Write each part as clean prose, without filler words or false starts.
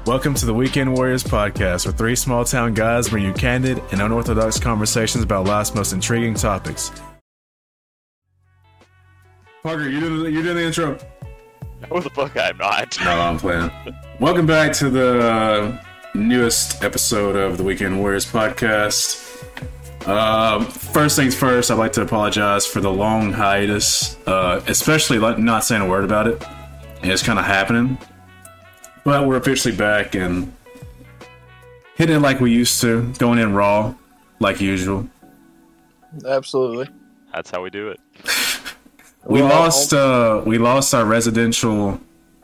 Welcome to the Weekend Warriors podcast, where three small-town guys bring you candid and unorthodox conversations about life's most intriguing topics. Parker, you doing the intro? No, the fuck I'm not. No, I'm playing. Welcome back to the newest episode of the Weekend Warriors podcast. First things first, I'd like to apologize for the long hiatus, especially not saying a word about it. It's kind of happening. But we're officially back and hitting it like we used to, going in raw, like usual. Absolutely. That's how we do it. We lost our residential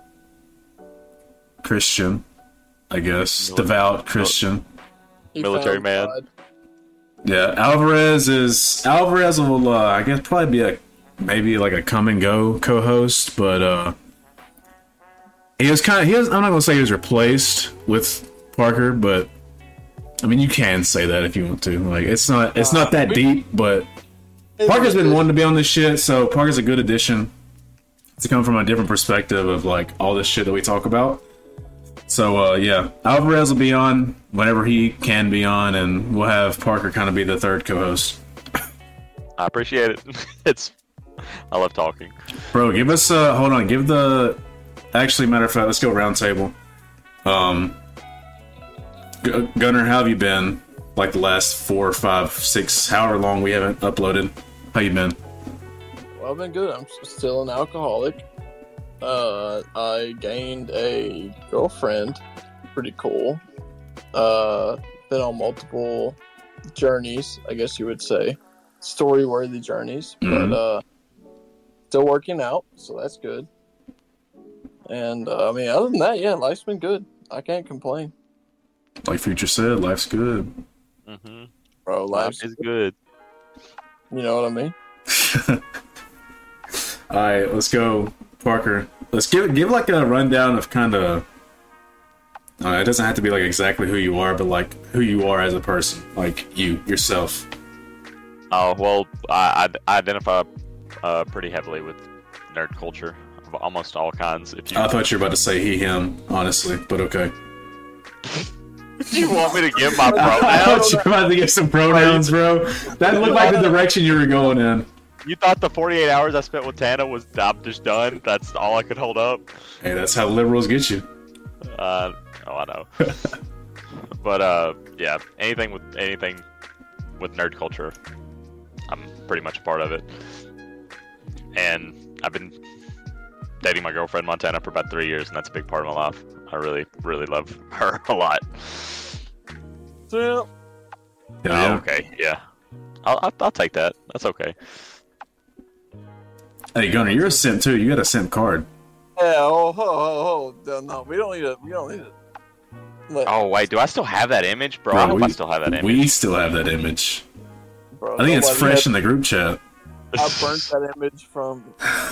Christian, I guess, devout Christian, military man. God. Yeah, Alvarez will I guess probably be maybe like a come and go co-host, but I'm not gonna say he was replaced with Parker, but I mean you can say that if you want to. Like it's not that deep, but Parker's been wanting to be on this shit, so Parker's a good addition to come from a different perspective of like all this shit that we talk about. So yeah, Alvarez will be on whenever he can be on, and we'll have Parker kind of be the third co-host. I appreciate it. I love talking. Bro, give us hold on, actually, matter of fact, let's go round table. Gunnar, how have you been? Like the last 4, 5, 6, however long we haven't uploaded. How you been? Well, I've been good. I'm still an alcoholic. I gained a girlfriend. Pretty cool. Been on multiple journeys, I guess you would say. Story-worthy journeys. Mm-hmm. But still working out, so that's good. And, I mean, other than that, yeah, life's been good. I can't complain. Like Future said, life's good. Mm-hmm. Bro, Life is good. You know what I mean? Alright, let's go, Parker. Let's give like a rundown of kind of... it doesn't have to be like exactly who you are, but like who you are as a person. Like yourself. Oh, well, I identify pretty heavily with nerd culture of almost all kinds. I thought you were about to say he, him, honestly, but okay. You want me to give my pronouns? I thought you were about to give some pronouns, bro. That looked like the direction you were going in. You thought the 48 hours I spent with Tana was I'm just done? That's all I could hold up? Hey, that's how liberals get you. I know. But, yeah, anything with nerd culture, I'm pretty much a part of it. And I've been dating my girlfriend Montana for about 3 years, and that's a big part of my life. I really, really love her a lot. Yeah. Yeah. Okay, yeah. I'll take that. That's okay. Hey, Gunnar, you're a simp too. You got a simp card. Yeah, no, we don't need it. Oh, wait, do I still have that image? Bro, I hope I still have that image. We still have that image. Bro, I think it's fresh in the group chat. I burnt that image from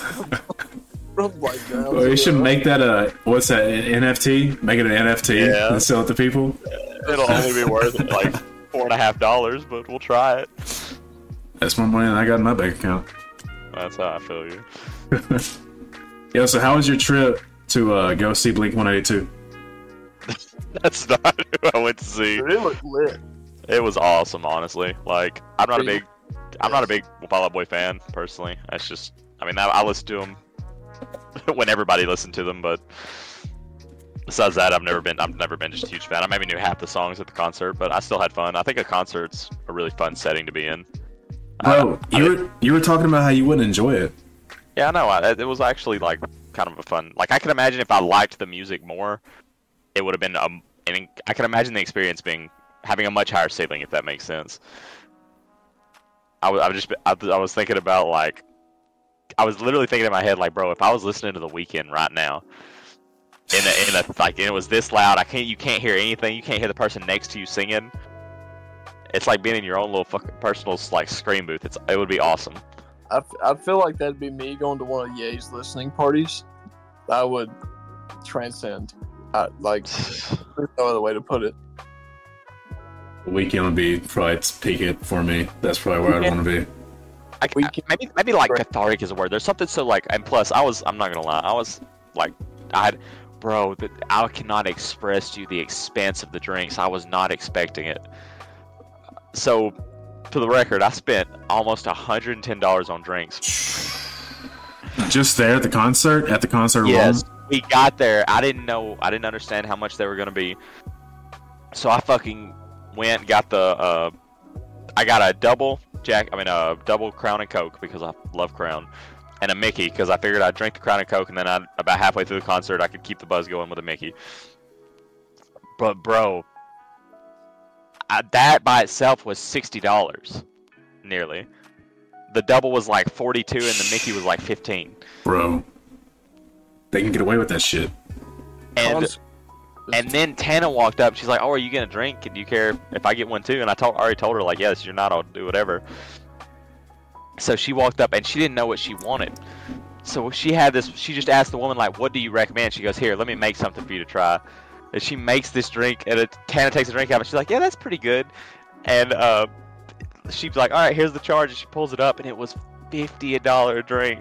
like Well, you should make that what's that, an NFT? Make it an NFT and sell it to people. It'll only be worth like $4.50, but we'll try it. That's more money than I got in my bank account. That's how I feel you. Yo, so how was your trip to go see Blink-182? That's not who I went to see. Dude, it looked lit. It was awesome, honestly. Like, I'm not a big Fall Out Boy fan personally. That's just, I mean, I listen to them when everybody listened to them, but besides that, I've never been just a huge fan. I maybe knew half the songs at the concert, but I still had fun. I think a concert's a really fun setting to be in. Bro, you were talking about how you wouldn't enjoy it. Yeah, I know. It was actually like kind of a fun. Like I can imagine if I liked the music more, it would have been. I can imagine the experience having a much higher ceiling, if that makes sense. I was thinking about like, I was literally thinking in my head like, bro, if I was listening to The Weeknd right now, and it was this loud, you can't hear anything, you can't hear the person next to you singing. It's like being in your own little fucking personal like scream booth. It would be awesome. I feel like that'd be me going to one of Ye's listening parties. I would transcend. Like, there's no other way to put it. The Weeknd would be probably peak it for me. That's probably where I'd want to be. Maybe like cathartic is a word. There's something so like, and plus I'm not gonna lie, I was like, Bro, I cannot express to you the expense of the drinks. I was not expecting it. So, for the record, I spent almost $110 on drinks. Just there at the concert? At the concert Yes, alone? we got there. I didn't understand how much they were gonna be. So I fucking went and got I got a double Crown and Coke because I love Crown, and a Mickey because I figured I'd drink the Crown and Coke, and then about halfway through the concert I could keep the buzz going with a Mickey. But bro, that by itself was $60, nearly. The double was like 42, and the Mickey was like 15. Bro, they can get away with that shit. And then Tana walked up. She's like, "Oh, are you gonna drink? Do you care if I get one too?" And I already told her like, "Yes, you're not. I'll do whatever." So she walked up and she didn't know what she wanted. So she just asked the woman like, "What do you recommend?" She goes, "Here, let me make something for you to try." And she makes this drink, and Tana takes a drink out, and she's like, "Yeah, that's pretty good." And she's like, "All right, here's the charge." And she pulls it up, and it was $50 a drink.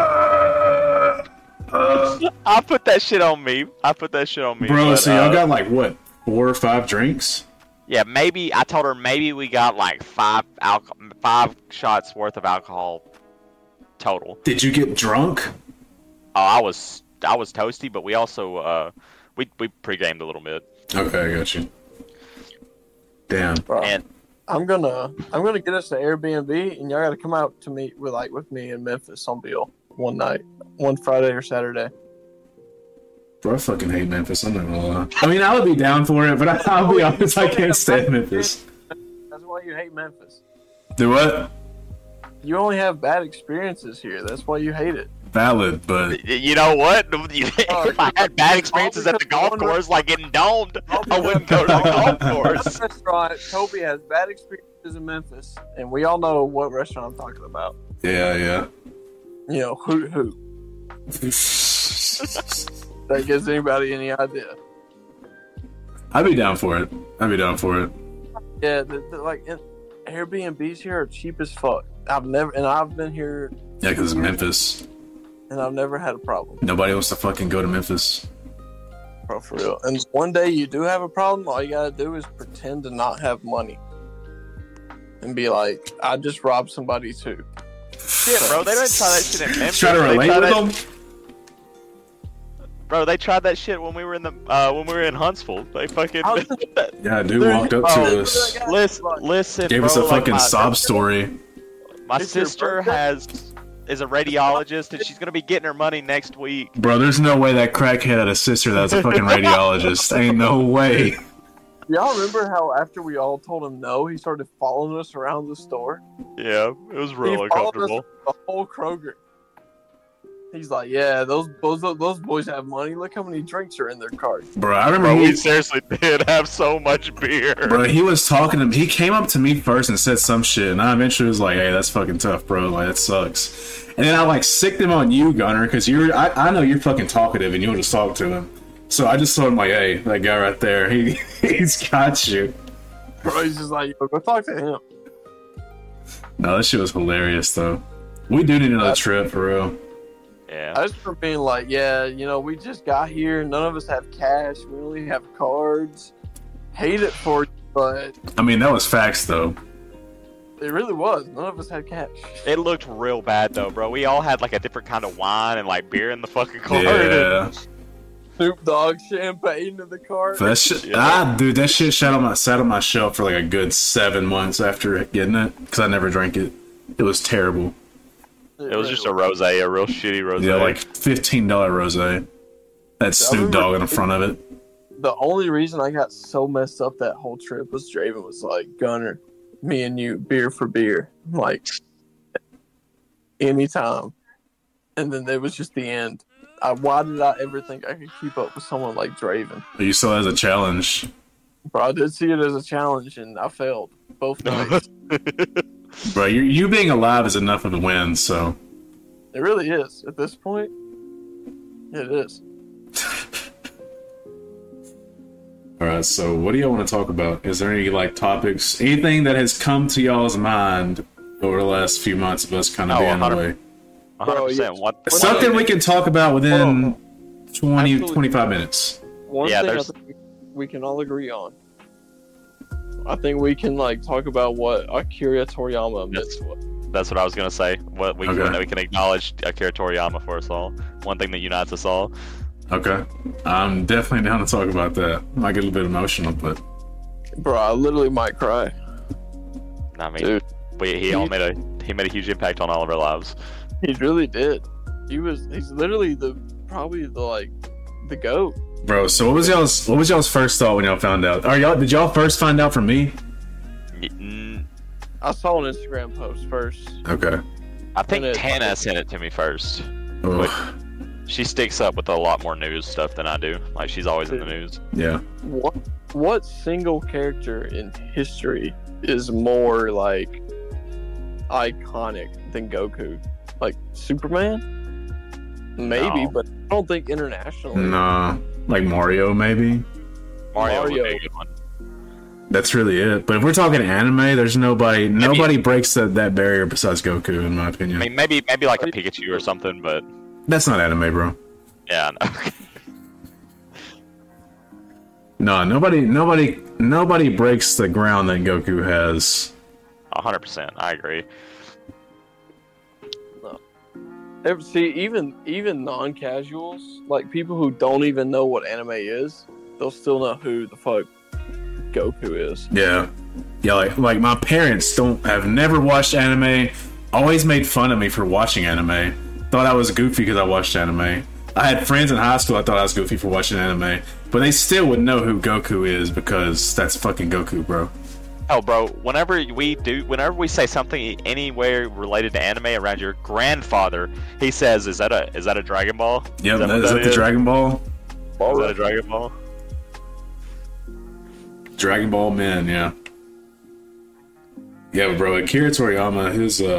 I put that shit on me. Bro, but, so y'all got like what, 4 or 5 drinks? Yeah, maybe. I told her maybe we got like 5 shots worth of alcohol total. Did you get drunk? Oh, I was toasty, but we also we pre-gamed a little bit. Okay, I got you. Damn. Bro, And I'm gonna get us an Airbnb, and y'all gotta come out to meet with me in Memphis on Beale one night, one Friday or Saturday. Bro, I fucking hate Memphis. I'm not gonna lie. I mean, I would be down for it, but I'll be honest, I can't stand Memphis. That's why you hate Memphis. Do what? You only have bad experiences here. That's why you hate it. Valid, but you know what? If I had bad experiences at the golf course, like getting domed, I wouldn't go to the golf course. Restaurant. Toby has bad experiences in Memphis, and we all know what restaurant I'm talking about. yeah. You know, Hoot Hoot. That gives anybody any idea. I'd be down for it. Yeah, Airbnbs here are cheap as fuck. I've been here. Yeah, because it's Memphis. And I've never had a problem. Nobody wants to fucking go to Memphis. Bro, for real. And one day you do have a problem, all you gotta do is pretend to not have money. And be like, I just robbed somebody too. Shit, bro, they didn't try that shit in Memphis. Try to relate with them? Bro, they tried that shit when we were in Huntsville. They fucking Yeah, dude walked up to us. Listen, Gave bro, us a like fucking sob story. My sister is a radiologist, and she's gonna be getting her money next week. Bro, there's no way that crackhead had a sister that was a fucking radiologist. Ain't no way. Y'all remember how after we all told him no, he started following us around the store? Yeah, it was real He followed us uncomfortable. the whole Kroger. He's like, yeah, those boys have money. Look how many drinks are in their cart. Bro, I remember Bro, we seriously did have so much beer. Bro, he was talking to me. He came up to me first and said some shit, and I eventually was like, hey, that's fucking tough, bro. Like, that sucks. And then I, like, sicked him on you, Gunner, because I know you're fucking talkative, and you'll just talk to him. So I just told him, like, hey, that guy right there, he's got you. Bro, he's just like, go talk to him. No, that shit was hilarious, though. We do need another trip, for real. Yeah. I just for being like, yeah, you know, we just got here. None of us have cash. We only have cards. Hate it for you, but I mean, that was facts, though. it really was. None of us had cash. It looked real bad though, bro. We all had like a different kind of wine and like beer in the fucking cart. Yeah. Snoop Dogg champagne in the cart. For that shit, dude, that shit sat on my shelf for like a good 7 months after getting it, because I never drank it. It was terrible. It was just a rosé, a real shitty rosé. Yeah, like $15 rosé. That Snoop Dogg in the front of it. The only reason I got so messed up that whole trip was Draven was like, Gunner, me and you, beer for beer. I'm like, anytime. And then it was just the end. Why did I ever think I could keep up with someone like Draven? You saw it as a challenge. Bro, I did see it as a challenge, and I failed both nights. Bro, you being alive is enough of a win, so. It really is. At this point, it is. Alright, so what do y'all want to talk about? Is there any, like, topics, anything that has come to y'all's mind over the last few months of us kind of being away? 100%. Bro, What? Something we can talk about within 20, Absolutely. 25 minutes. One Yeah, thing I there's- think we can all agree on. I think we can talk about what Akira Toriyama meant Yes. to us. That's what I was gonna say. What we Okay. we can acknowledge Akira Toriyama for us all. One thing that unites us all. Okay. I'm definitely down to talk about that. Might get a little bit emotional, but Bro, I literally might cry. I mean, Dude, he made a huge impact on all of our lives. he really did. He's literally probably the GOAT. bro, so what was y'all's first thought when y'all found out? Did y'all first find out from me? Mm, I saw an Instagram post first. Okay. I think And it- Tana sent it to me first. Ugh. She sticks up with a lot more news stuff than I do. Like she's always in the news. Yeah. What single character in history is more iconic than Goku? Like Superman? Maybe, No. but I don't think internationally. Nah. Like Mario, maybe. Mario would be Mario. a good one. That's really it. But if we're talking anime, there's nobody breaks that barrier besides Goku, in my I opinion. mean, maybe like a Pikachu or something, but That's not anime, bro. yeah, no. No, nobody breaks the ground that Goku has. 100%. I agree. See, even non-casuals, like people who don't even know what anime is, they'll still know who the fuck Goku is. Yeah. Yeah, like my parents have never watched anime, always made fun of me for watching anime. Thought I was goofy because I watched anime. I had friends in high school I thought I was goofy for watching anime, but they still would know who Goku is because that's fucking Goku, bro. Hell, bro, whenever we say something anywhere related to anime around your grandfather, he says, "Is that a Dragon Ball?" Yep, what is that the Dragon Ball? Is that a Dragon Ball? Dragon Ball Man, yeah. Yeah, but bro, Akira Toriyama,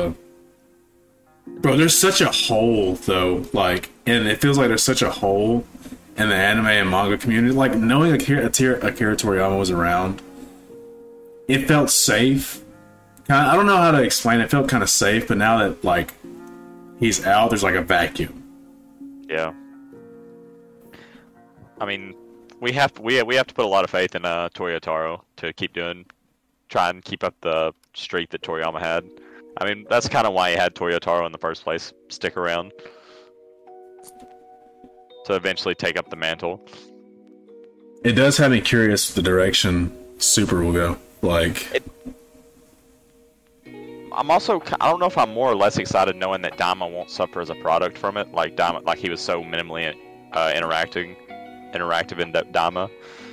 bro, there's such a hole though, and it feels like there's such a hole in the anime and manga community. Like knowing Akira Toriyama was around, it felt safe. I don't know how to explain it. It felt kind of safe, but now that he's out, there's a vacuum. Yeah. I mean, we have to put a lot of faith in Toyotaro to try and keep up the streak that Toriyama had. I mean, that's kind of why he had Toyotaro in the first place. Stick around to eventually take up the mantle. It does have me curious the direction Super will go. I'm also, I don't know if I'm more or less excited knowing that Daima won't suffer as a product from it. Like he was so minimally interactive in Daima.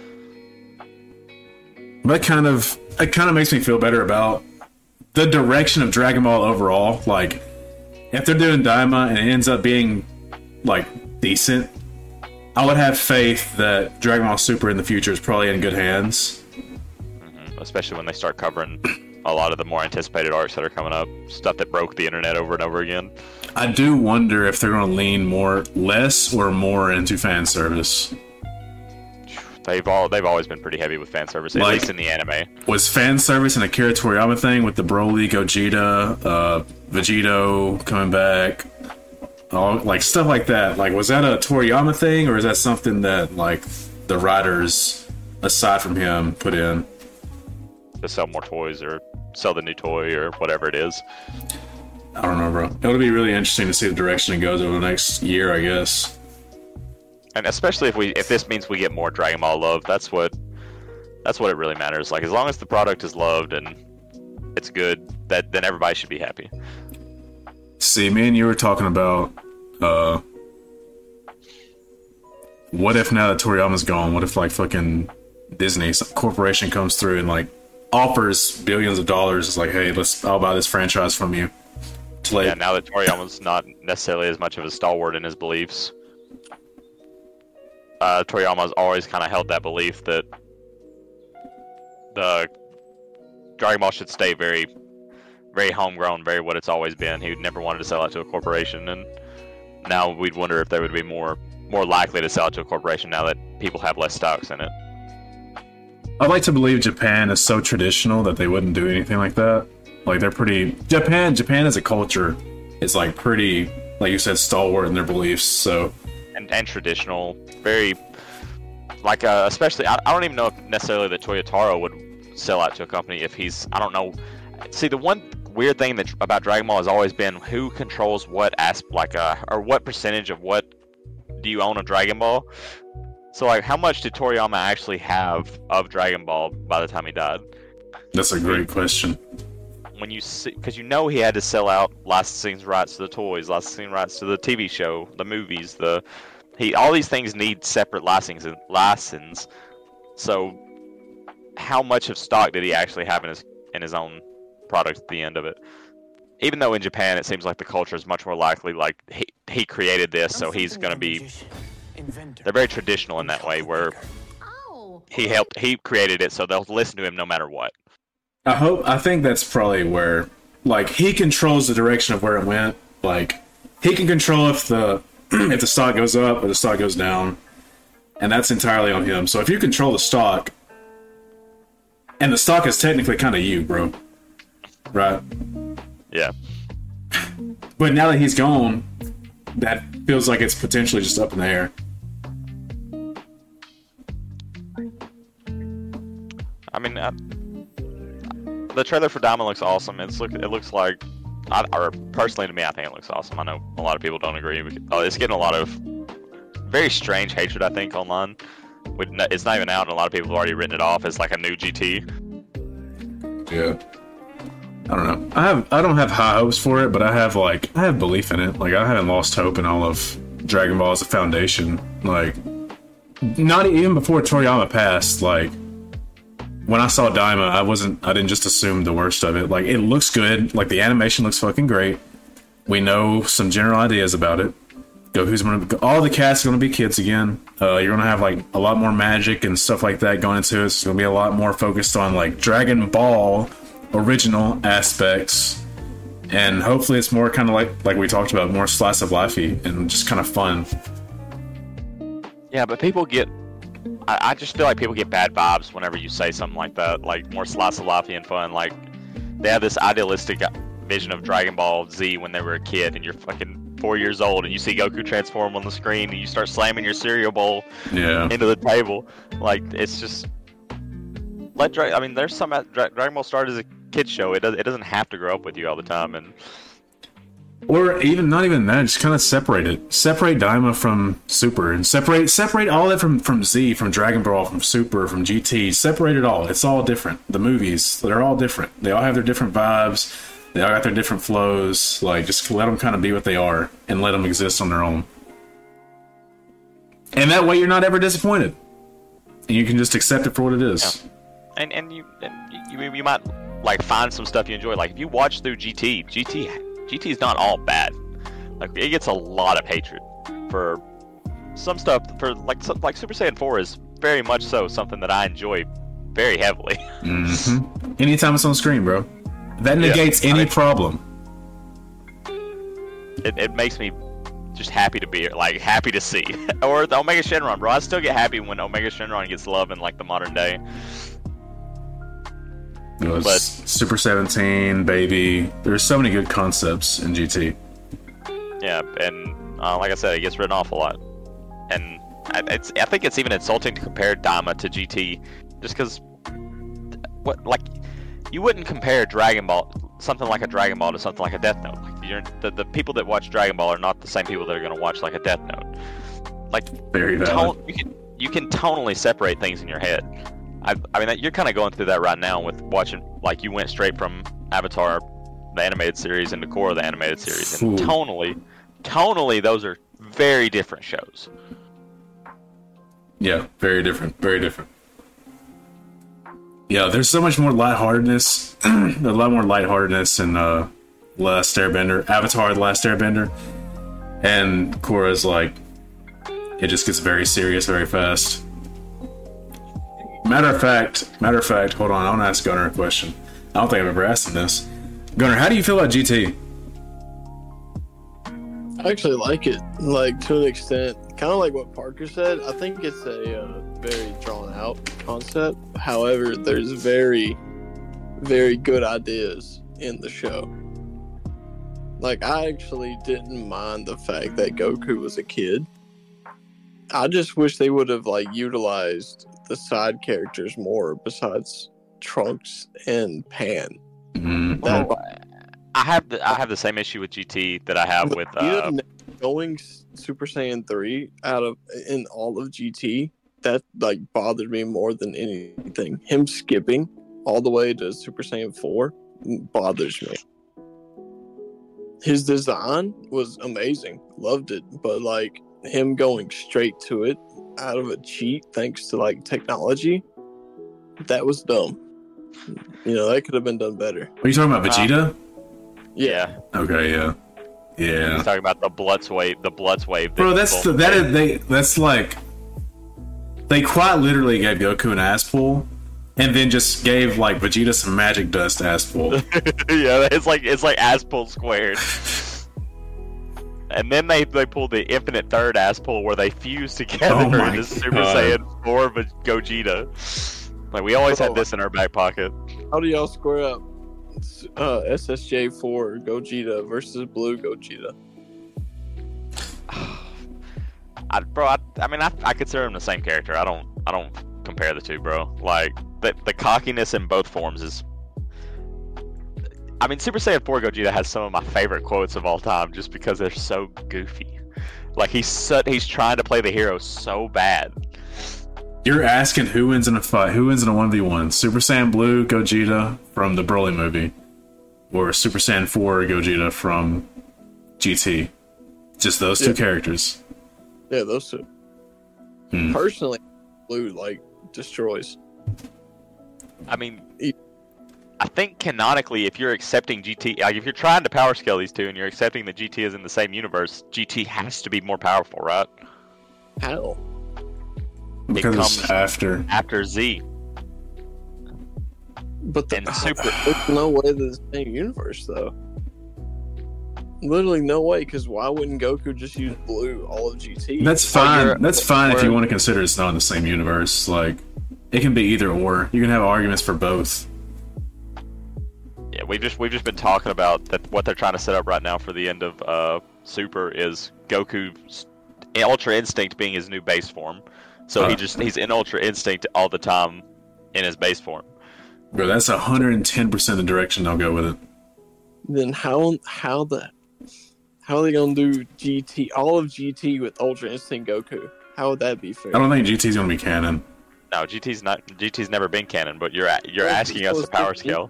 But it kind of makes me feel better about the direction of Dragon Ball overall. Like, if they're doing Daima and it ends up being decent, I would have faith that Dragon Ball Super in the future is probably in good hands. Especially when they start covering a lot of the more anticipated arcs that are coming up, stuff that broke the internet over and over again. I do wonder if they're going to lean less or more into fan service. They've always been pretty heavy with fan service, at least in the anime. Was fan service an Akira Toriyama thing with the Broly, Gogeta, Vegito coming back, stuff like that? Was that a Toriyama thing, or is that something that the writers aside from him put in to sell more toys or sell the new toy or whatever it is? I don't know, bro. It'll be really interesting to see the direction it goes over the next year, I guess. And especially if this means we get more Dragon Ball love, that's what it really matters. As long as the product is loved and it's good, then everybody should be happy. See, me and you were talking about what if now that Toriyama's gone, what if fucking Disney, some corporation comes through and offers billions of dollars, it's hey, I'll buy this franchise from you. Yeah, now that Toriyama's not necessarily as much of a stalwart in his beliefs, Toriyama's always kind of held that belief that the Dragon Ball should stay very, very homegrown, very what it's always been. He never wanted to sell it to a corporation, and now we'd wonder if they would be more likely to sell it to a corporation now that people have less stocks in it. I'd like to believe Japan is so traditional that they wouldn't do anything like that. They're pretty... Japan as a culture is pretty, like you said, stalwart in their beliefs, so... and traditional, very like especially I don't even know if necessarily that Toyotaro would sell out to a company if he's I don't know. See, the one weird thing that about Dragon Ball has always been who controls what or what percentage of what do you own of Dragon Ball. So like, how much did Toriyama actually have of Dragon Ball by the time he died? That's a great question. When you see, because you know he had to sell out licensing rights to the toys, licensing rights to the TV show, the movies, all these things need separate license. So, how much of stock did he actually have in his own product at the end of it? Even though in Japan it seems like the culture is much more likely like he created this, so he's gonna be. They're very traditional in that way, where he created it, so they'll listen to him no matter what. I think that's probably where, like, he controls the direction of where it went. Like, he can control if the stock goes up or the stock goes down, and that's entirely on him. So if you control the stock, and the stock is technically kind of you, bro, right? Yeah. But now that he's gone, that feels like it's potentially just up in the air. I mean, the trailer for Daima looks awesome. It looks like, or personally to me, I think it looks awesome. I know a lot of people don't agree. It's getting a lot of very strange hatred, I think, online. It's not even out, and a lot of people have already written it off as like a new GT. Yeah. I don't know. I don't have high hopes for it, but I have belief in it. Like, I haven't lost hope in all of Dragon Ball as a foundation. Like, not even before Toriyama passed. Like, when I saw Daima, I didn't just assume the worst of it. Like, it looks good. Like, the animation looks fucking great. We know some general ideas about it. All the cast are gonna be kids again. You're gonna have like a lot more magic and stuff like that going into it. It's gonna be a lot more focused on like Dragon Ball original aspects, and hopefully it's more kind of like we talked about, more slice of lifey and just kind of fun. Yeah, but people get I just feel like people get bad vibes whenever you say something like that, like more slice of life and fun. Like, they have this idealistic vision of Dragon Ball Z when they were a kid, and you're fucking 4 years old, and you see Goku transform on the screen, and you start slamming your cereal bowl into the table. Like, it's just there's some Dragon Ball started as a kid show. It doesn't have to grow up with you all the time, and. Or even not even that, just kind of separate it. Separate Daima from Super, and separate all that from Z, from Dragon Ball, from Super, from GT. Separate it all. It's all different. The movies, they're all different. They all have their different vibes. They all got their different flows. Like, just let them kind of be what they are, and let them exist on their own. And that way, you're not ever disappointed, and you can just accept it for what it is. Yeah. And you might like find some stuff you enjoy. Like, if you watch through GT is not all bad. Like, it gets a lot of hatred for some stuff. For like Super Saiyan 4 is very much so something that I enjoy very heavily. Mm-hmm. Anytime it's on screen, bro, that negates any problem. It makes me just happy to see. Or the Omega Shenron, bro. I still get happy when Omega Shenron gets love in like the modern day. But Super 17, Baby. There's so many good concepts in GT. Yeah, and like I said, it gets written off a lot. And I think it's even insulting to compare Daima to GT, just because you wouldn't compare something like a Dragon Ball to something like a Death Note. Like, the people that watch Dragon Ball are not the same people that are going to watch like a Death Note. Like, very valid. You can tonally separate things in your head. I mean, you're kind of going through that right now with watching, like, you went straight from Avatar, the animated series, into Korra, the animated series. And tonally, those are very different shows. Yeah, very different. Very different. Yeah, there's so much more lightheartedness. A lot more lightheartedness in Last Airbender, Avatar, The Last Airbender. And Korra's like, it just gets very serious very fast. Matter of fact, hold on, I want to ask Gunnar a question. I don't think I've ever asked him this. Gunnar, how do you feel about GT? I actually like it, like, to an extent. Kind of like what Parker said. I think it's a very drawn out concept. However, there's very, very good ideas in the show. Like, I actually didn't mind the fact that Goku was a kid. I just wish they would have like utilized the side characters more besides Trunks and Pan. Mm. That I have the same issue with GT that I have with going Super Saiyan 3 in all of GT, that like bothered me more than anything. Him skipping all the way to Super Saiyan 4 bothers me. His design was amazing, loved it, but like him going straight to it out of a cheat thanks to like technology, that was dumb. You know, that could have been done better. Are you talking about Vegeta? Yeah. Okay, yeah. Yeah. He's talking about the Blutz wave. Bro, that's like they quite literally gave Goku an ass pull and then just gave like Vegeta some magic dust ass pull. Yeah, it's like ass pull squared. And then they pulled the infinite third ass pull where they fused together into Super Saiyan 4 Gogeta. Like, we always had this in our back pocket. How do y'all square up SSJ4 Gogeta versus Blue Gogeta? I consider him the same character. I don't compare the two, bro. Like, the cockiness in both forms is... I mean, Super Saiyan 4 Gogeta has some of my favorite quotes of all time just because they're so goofy. Like, he's trying to play the hero so bad. You're asking who wins in a fight? Who wins in a 1v1? Super Saiyan Blue Gogeta from the Broly movie, or Super Saiyan 4 Gogeta from GT? Just those two characters. Yeah, those two. Personally, Blue like destroys. I mean, I think canonically, if you're accepting GT, like if you're trying to power scale these two and you're accepting that GT is in the same universe, GT has to be more powerful, right? How? Because it it's comes after Z. But there's no way they're the same universe, though. Literally no way, because why wouldn't Goku just use Blue all of GT? That's fine. That's fine if you want to consider it's not in the same universe. Like, it can be either or. You can have arguments for both. Yeah, we've just been talking about that. What they're trying to set up right now for the end of Super is Goku's Ultra Instinct being his new base form. So he's in Ultra Instinct all the time in his base form. Bro, that's 110% the direction I'll go with it. Then how are they gonna do GT, all of GT with Ultra Instinct Goku? How would that be fair? I don't think GT's gonna be canon. No, GT's never been canon, but you're asking us to power scale.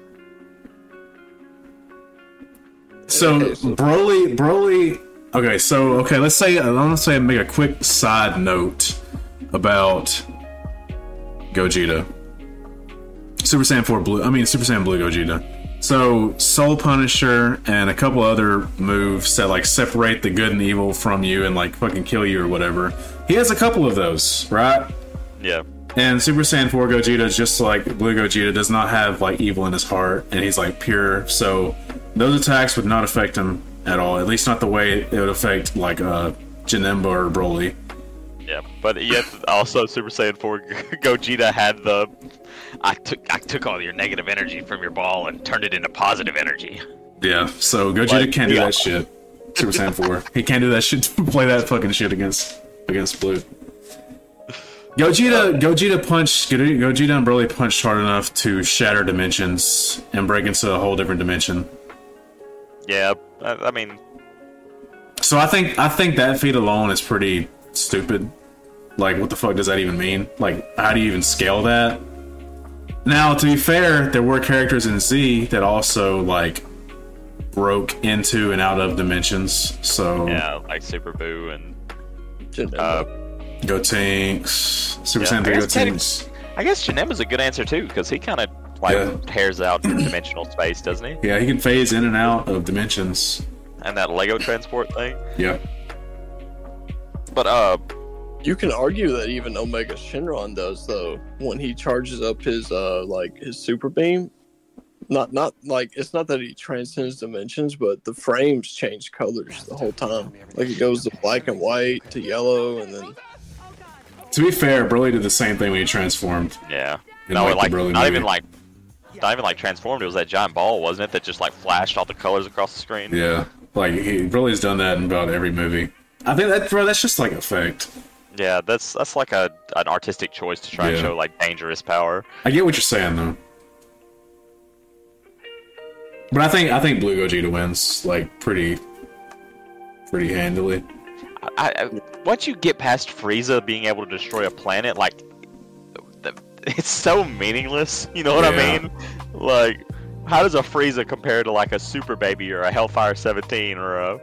So Broly. Okay, let's say I want to make a quick side note about Gogeta. Super Saiyan Blue Gogeta. So Soul Punisher and a couple other moves that like separate the good and evil from you and like fucking kill you or whatever. He has a couple of those, right? Yeah. And Super Saiyan 4 Gogeta, just like Blue Gogeta, does not have like evil in his heart, and he's like pure. So those attacks would not affect him at all. At least not the way it would affect like Janemba or Broly. Yeah, but yet also Super Saiyan 4 Gogeta had the I took all your negative energy from your ball and turned it into positive energy. Yeah, so Gogeta can't do that shit. Super Saiyan 4. He can't do that shit to play that fucking shit against Blue. Gogeta and Broly punched hard enough to shatter dimensions and break into a whole different dimension. Yeah, I mean, so I think that feat alone is pretty stupid. Like, what the fuck does that even mean? Like, how do you even scale that? Now, to be fair, there were characters in Z that also like broke into and out of dimensions. So yeah, like Super Boo and Gotenks, Super Saiyan 3 Gotenks. I guess Janemba's a good answer too, because he kind of tears out dimensional space, doesn't he? Yeah, he can phase in and out of dimensions. And that Lego transport thing. Yeah. But you can argue that even Omega Shenron does, though, when he charges up his his super beam. Not like, it's not that he transcends dimensions, but the frames change colors the whole time. Like, it goes to black and white to yellow, and then. To be fair, Broly did the same thing when he transformed. Yeah. Not even like transformed. It was that giant ball, wasn't it, that just like flashed all the colors across the screen? Yeah. Like, Broly's done that in about every movie. I think that's just like effect. Yeah, that's like an artistic choice to try and Yeah. show like dangerous power. I get what you're saying though. But I think Blue Gogeta wins like pretty handily. Once you get past Frieza being able to destroy a planet, like it's so meaningless. You know what I Yeah. mean? Like, how does a Frieza compare to like a Super Baby or a Hellfire 17 or a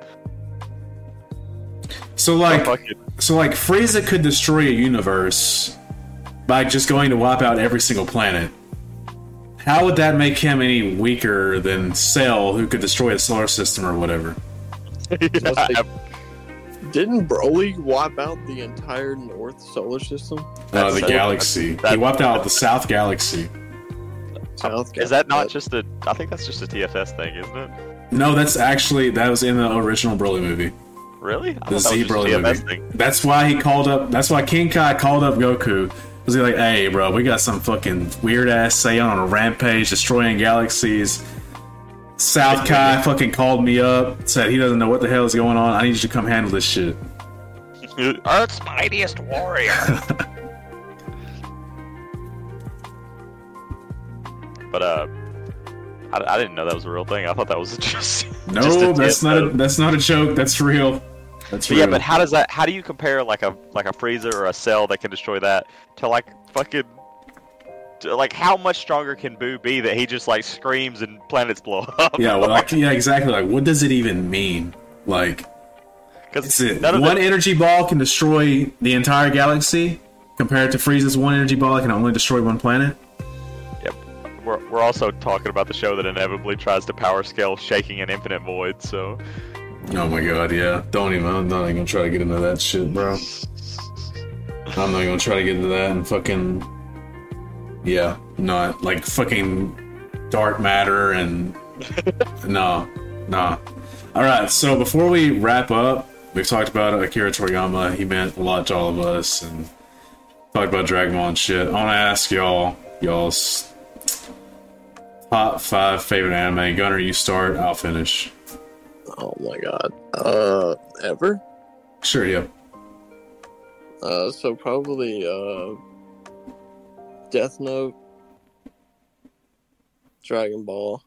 So like fucking Frieza could destroy a universe by just going to wipe out every single planet. How would that make him any weaker than Cell, who could destroy a solar system or whatever? Yeah, Didn't Broly wipe out the entire North Solar System? That's- The galaxy. He wiped out the South Galaxy. South is that not just a? I think that's just a TFS thing, isn't it? No, that was in the original Broly movie. Really? I The thought that Z was just a Broly TFS movie. thing. That's why King Kai called up Goku. Was he like, hey bro, we got some fucking weird ass Saiyan on a rampage destroying galaxies. South Kai fucking called me up, said he doesn't know what the hell is going on. I need you to come handle this shit. Earth's mightiest warrior. But I didn't know that was a real thing. I thought that was just No, just a that's not a joke. That's real. That's But real. yeah, but how do you compare like a Frieza or a Cell that can destroy that to like fucking like how much stronger can Boo be that he just like screams and planets blow up? Yeah, well, like, yeah, exactly. Like, what does it even mean? Like, because is it one energy ball can destroy the entire galaxy compared to Frieza's one energy ball that can only destroy one planet? Yep. We're also talking about the show that inevitably tries to power scale shaking an infinite void. So Oh my god, yeah. I'm not even gonna try to get into that shit, bro. I'm not gonna try to get into that and fucking. Yeah, not like fucking dark matter and. No. Alright, so before we wrap up, we've talked about Akira Toriyama. He meant a lot to all of us and talked about Dragon Ball and shit. I wanna ask y'all's top 5 favorite anime. Gunner, you start, I'll finish. Oh my god. Ever? Sure, yeah. So probably Death Note, Dragon Ball,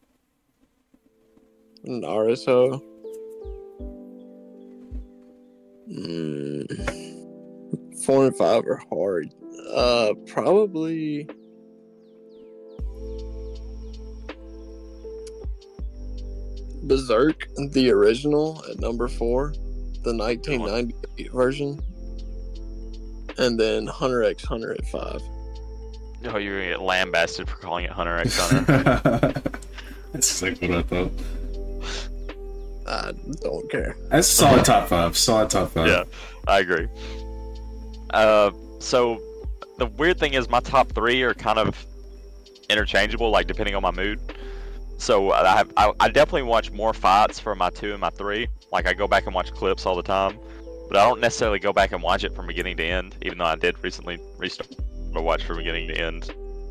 Naruto. 4 and 5 are hard. Probably Berserk, the original, at number 4, the 1998 version, and then Hunter x Hunter at 5. oh, you're gonna get lambasted for calling it Hunter x Hunter. That's exactly what I thought. I don't care. That's a solid top 5. Solid top 5. Yeah, I agree. So the weird thing is my top 3 are kind of interchangeable, like depending on my mood. So I definitely watch more fights for my 2 and my 3. Like I go back and watch clips all the time, but I don't necessarily go back and watch it from beginning to end. Even though I did recently restart to watch from beginning to end.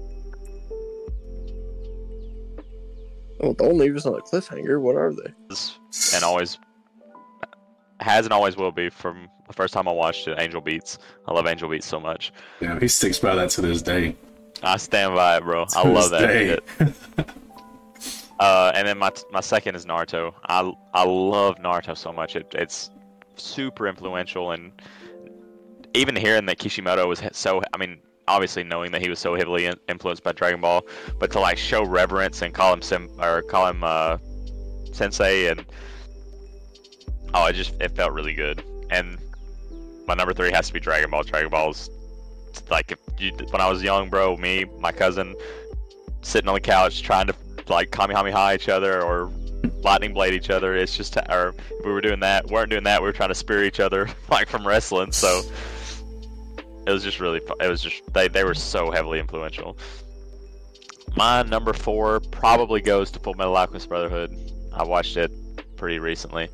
Oh, don't leave us on a cliffhanger. What are they? And always has and always will be from the first time I watched it. Angel Beats. I love Angel Beats so much. Yeah, he sticks by that to this day. I stand by it, bro. I To love this that day. shit. And then my second is Naruto. I love Naruto so much. It's super influential, and even hearing that Kishimoto was so, I mean, obviously knowing that he was so heavily influenced by Dragon Ball, but to like show reverence and call him sensei, and it felt really good. And my number 3 has to be Dragon Ball. Dragon Ball's like when I was young, bro, me, my cousin, sitting on the couch trying to like Kamehameha each other or lightning blade each other. It's just, or if we weren't doing that, we were trying to spear each other like from wrestling. So it was just really, it was just, they were so heavily influential. My number 4 probably goes to Full Metal Alchemist Brotherhood. I watched it pretty recently,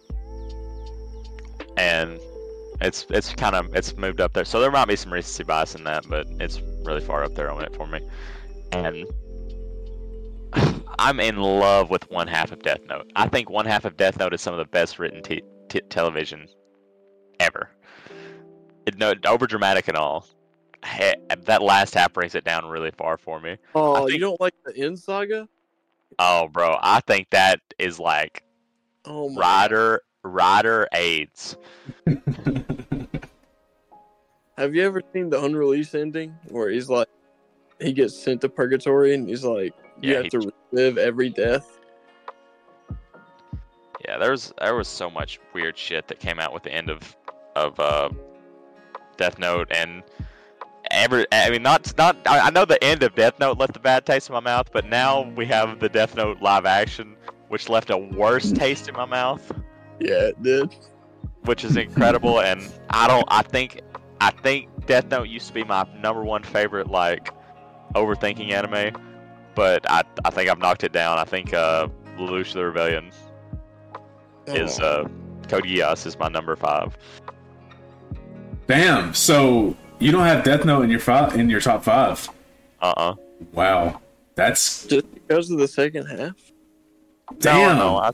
and it's moved up there. So there might be some recency bias in that, but it's really far up there on it for me. And I'm in love with one half of Death Note. I think one half of Death Note is some of the best written television ever. No, over dramatic and all. That last half brings it down really far for me. Oh, think- you don't like the End Saga? Oh, bro, I think that is like Oh my! Rider AIDS. Have you ever seen the unreleased ending where he's like, he gets sent to purgatory and he's like, you Yeah, have to relive every death? Yeah, there was so much weird shit that came out with the end of Death Note, and I know the end of Death Note left a bad taste in my mouth, but now we have the Death Note live action, which left a worse taste in my mouth, Yeah, it did. which is incredible. And I think Death Note used to be my number one favorite like overthinking anime, but I think I've knocked it down. I think Lelouch the Rebellion is Code Geass is my number 5. Damn. So you don't have Death Note in your top 5? Wow. That's Just because of the second half? damn. No,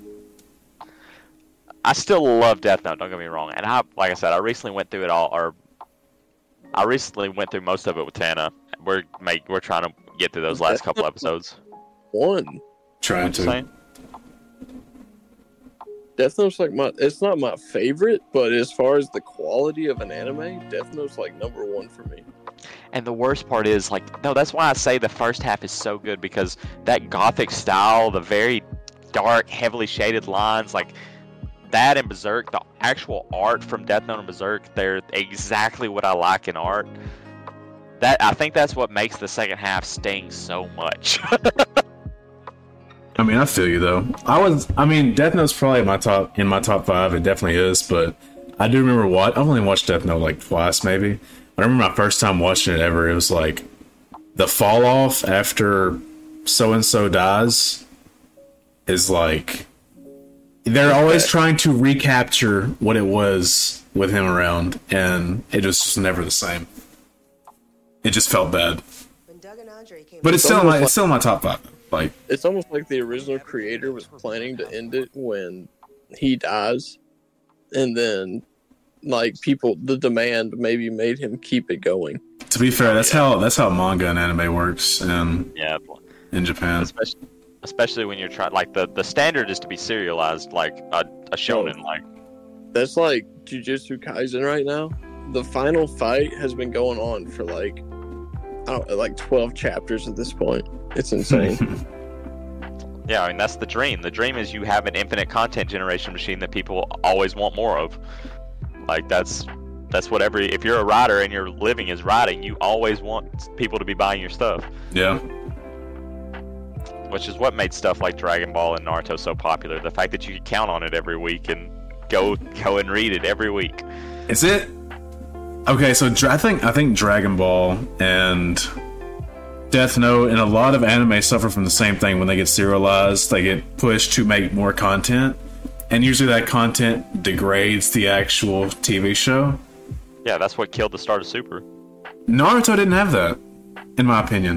I still love Death Note. Don't get me wrong. And like I said, I recently went through it all, or I recently went through most of it with Tana. We're trying to get through those last couple episodes. One. Trying What you to. saying? Death Note's like it's not my favorite, but as far as the quality of an anime, Death Note's like number 1 for me. And the worst part is, like, no, that's why I say the first half is so good, because that gothic style, the very dark, heavily shaded lines, like that and Berserk, the actual art from Death Note and Berserk, they're exactly what I like in art. I think that's what makes the second half sting so much. I mean, I feel you though. Death Note's probably in my top 5. It definitely is, but I do remember I've only watched Death Note like twice, maybe. I remember my first time watching it ever. It was like the fall off after so and so dies is like they're always trying to recapture what it was with him around, and it was just never the same. It just felt bad. But it's still in my top 5. Like, It's almost like the original creator was planning to end it when he dies, and then like the demand maybe made him keep it going. to be fair, that's how manga and anime works Yeah, in Japan. especially when you're trying, like, the standard is to be serialized, like a shonen, like. That's like Jujutsu Kaisen right now. The final fight has been going on for like 12 chapters at this point. It's insane. Yeah, I mean, that's the dream. The dream is you have an infinite content generation machine that people always want more of. Like, that's what if you're a writer and your living is writing, you always want people to be buying your stuff. Yeah. Which is what made stuff like Dragon Ball and Naruto so popular. The fact that you could count on it every week and go and read it every week. Is it? Okay, so I think Dragon Ball and Death Note and a lot of anime suffer from the same thing. When they get serialized, they get pushed to make more content, and usually that content degrades the actual TV show. Yeah, that's what killed the start of Super. Naruto didn't have that, in my opinion.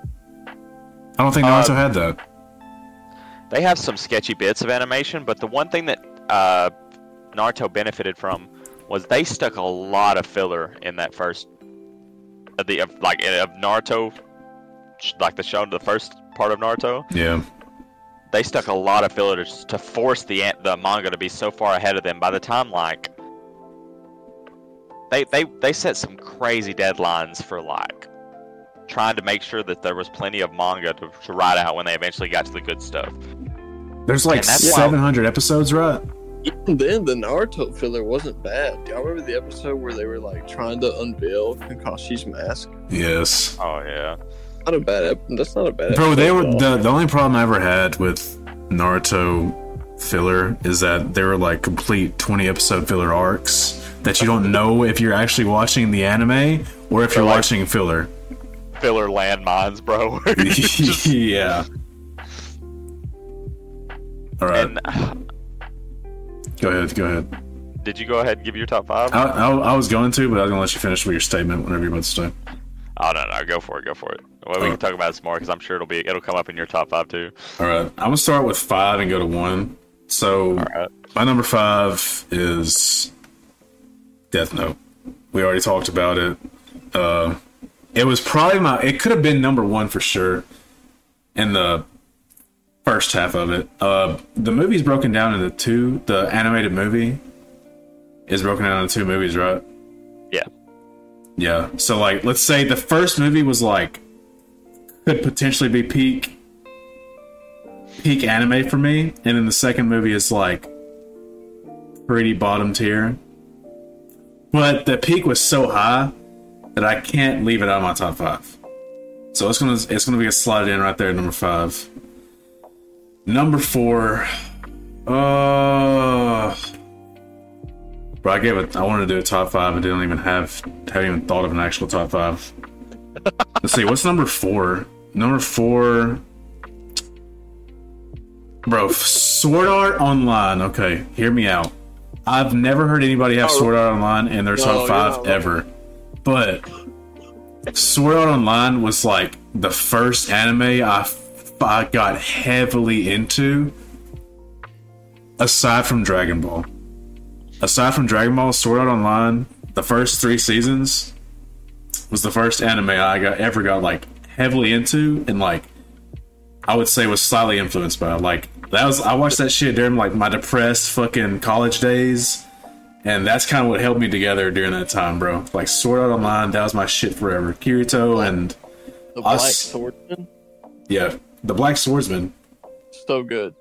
I don't think Naruto had that. They have some sketchy bits of animation, but the one thing that Naruto benefited from was they stuck a lot of filler in that first of Naruto, like the show, the first part of Naruto. Yeah. They stuck a lot of filler to force the manga to be so far ahead of them. By the time, like, they set some crazy deadlines for, like, trying to make sure that there was plenty of manga to write out when they eventually got to the good stuff. There's like 700 episodes, right? Even then, the Naruto filler wasn't bad. Do y'all remember the episode where they were like trying to unveil Kakashi's mask? Yes. Oh yeah. Not a bad. That's not a bad. Bro, they were episode at all. the only problem I ever had with Naruto filler is that they were like complete 20 episode filler arcs that you don't know if you're actually watching the anime or if you're like- watching filler. Filler landmines, bro. Yeah. All right. And Go ahead. did you go ahead and give your top 5? I was going to, but I was going to let you finish with your statement whenever you're about to say. Oh no, go for it. Well, we can talk about it some more because I'm sure it'll come up in your top 5 too. All right. I'm going to start with 5 and go to 1. So All right. my number 5 is Death Note. We already talked about it. It was probably it could have been number one for sure in the first half of it. The movie's broken down into two. The animated movie is broken down into two movies, right? Yeah. Yeah. So, like, let's say the first movie was like, could potentially be peak anime for me, and then the second movie is like pretty bottom tier. But the peak was so high that I can't leave it out of my top 5. So it's gonna be a slide in right there at number 5. Number 4. Bro, I wanted to do a top 5 and haven't even thought of an actual top 5. Let's see, what's number 4? Number 4. Bro, Sword Art Online. Okay, hear me out. I've never heard anybody have Sword Art Online in their top 5 ever. But Sword Art Online was like the first anime I got heavily into, aside from Dragon Ball. Aside from Dragon Ball, Sword Art Online, the first 3 seasons was the first anime I ever got like heavily into, and like I would say was slightly influenced by. Like I watched that shit during like my depressed fucking college days, and that's kind of what held me together during that time, bro. Like Sword Art Online, that was my shit forever. Kirito and the Black Swordsman. Yeah, the Black Swordsman. So good.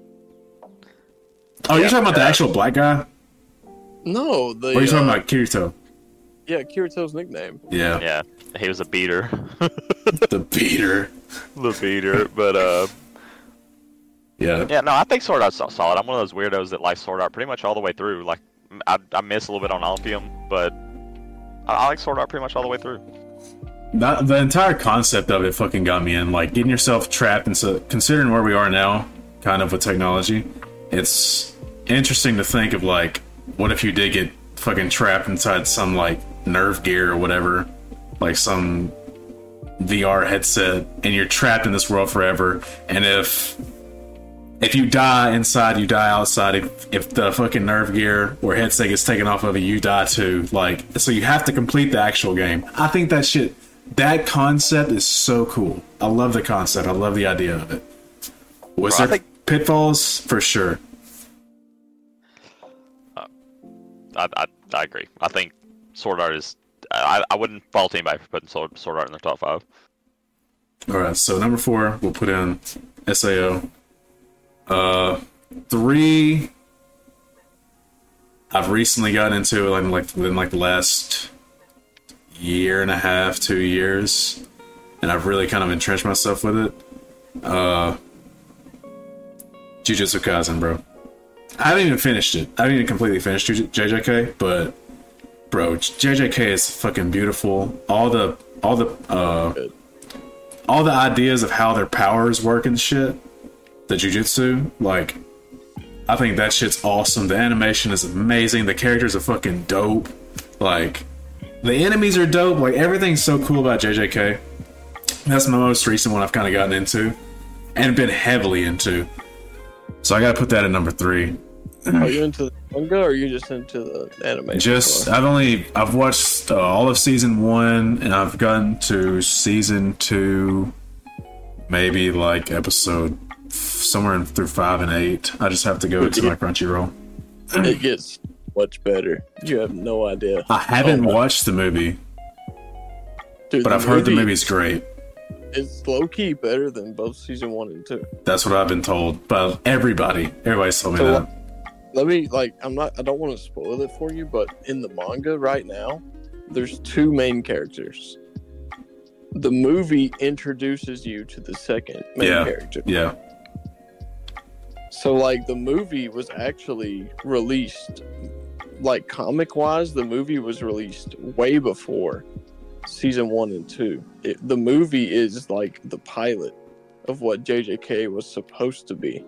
Oh, you're talking about the actual black guy? No, Or are you talking about Kirito? Yeah, Kirito's nickname. Yeah. Yeah, he was a beater. The beater. The beater, but Yeah. yeah, no, I think Sword Art's solid. I'm one of those weirdos that likes Sword Art pretty much all the way through. Like, I miss a little bit on Olympium, but I like Sword Art pretty much all the way through. The entire concept of it fucking got me in. Like, getting yourself trapped into, considering where we are now, kind of with technology, it's interesting to think of, like, what if you did get fucking trapped inside some, like, Nerve gear or whatever, like some VR headset, and you're trapped in this world forever, and if you die inside, you die outside. If the fucking Nerve gear or headset gets taken off of you die too. Like, so you have to complete the actual game. I think that concept is so cool. I love the concept. I love the idea of it. Was there pitfalls? For sure. I agree. I think Sword Art is... I wouldn't fault anybody for putting Sword Art in their top 5. Alright, so number 4, we'll put in SAO. 3, I've recently gotten into within the last year and a half, 2 years, and I've really kind of entrenched myself with it. Jujutsu Kaisen, bro. I haven't even finished it. I haven't even completely finished JJK, but bro, JJK is fucking beautiful. All the ideas of how their powers work and shit. The jujutsu, like, I think that shit's awesome. The animation is amazing. The characters are fucking dope. Like, the enemies are dope. Like, everything's so cool about JJK. That's my most recent one I've kind of gotten into and been heavily into. So I gotta put that at number 3. Are you into the manga or are you just into the anime? I've watched all of season 1 and I've gotten to season 2, maybe like episode somewhere through 5 and 8. I just have to go to my Crunchyroll. It gets much better. You have no idea. I haven't watched the movie, dude, but I've heard the movie's great. It's low-key better than both season 1 and 2. That's what I've been told by everybody. Everybody's told me that. Let me, I don't want to spoil it for you, but in the manga right now, there's 2 main characters. The movie introduces you to the second main character. Yeah. So, the movie was actually released, comic-wise, the movie was released way before season 1 and 2. The movie is, the pilot of what JJK was supposed to be.